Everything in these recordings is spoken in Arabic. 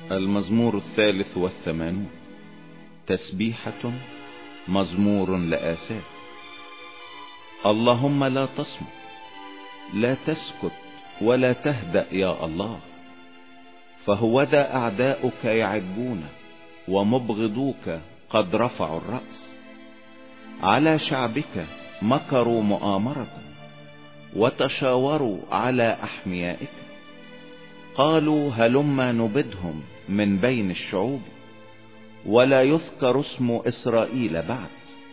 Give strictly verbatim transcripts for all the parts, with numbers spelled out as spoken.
المزمور الثالث والثمانون. تسبيحة مزمور لآساف. اللهم لا تصمت، لا تسكت ولا تهدأ يا الله، فهوذا أعداؤك يعجون ومبغضوك قد رفعوا الرأس. على شعبك مكروا مؤامرة وتشاوروا على أحميائك. قالوا هلما نبدهم من بين الشعوب، ولا يذكر اسم إسرائيل بعد،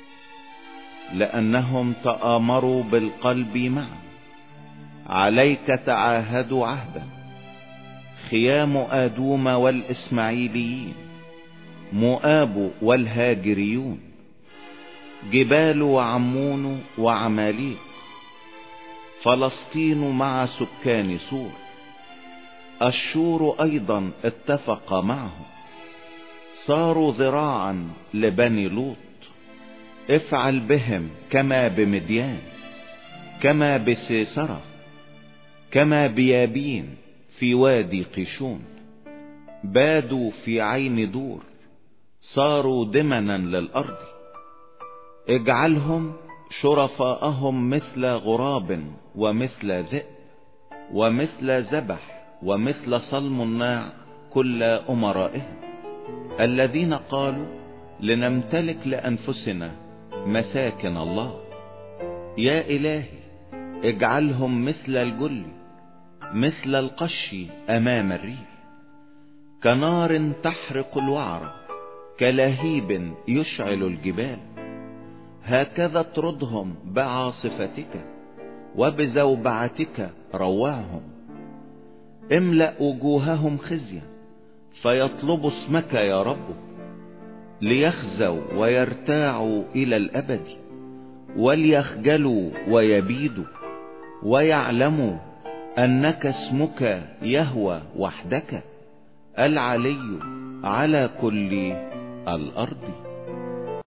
لأنهم تآمروا بالقلب معا. عليك تعاهدوا عهدا، خيام آدوم والإسماعيليين، مؤاب والهاجريون، جبال وعمون وعماليق، فلسطين مع سكان سور. الشور أيضا اتفق معهم، صاروا ذراعا لبني لوط. افعل بهم كما بمديان، كما بسيسرة، كما بيابين في وادي قيشون. بادوا في عين دور، صاروا دمنا للأرض. اجعلهم شرفاءهم مثل غراب ومثل ذئب ومثل ذبح ومثل صلمناع كل أمرائهم، الذين قالوا لنمتلك لأنفسنا مساكن الله. يا إلهي اجعلهم مثل الجل، مثل القش أمام الريح، كنار تحرق الوعر، كلهيب يشعل الجبال. هكذا اطردهم بعاصفتك، وبزوبعتك روعهم. املأ وجوههم خزيا، فيطلبوا اسمك يا رب، ليخزوا ويرتاعوا إلى الأبد، وليخجلوا ويبيدوا، ويعلموا أنك اسمك يهوى وحدك، العلي على كل الأرض.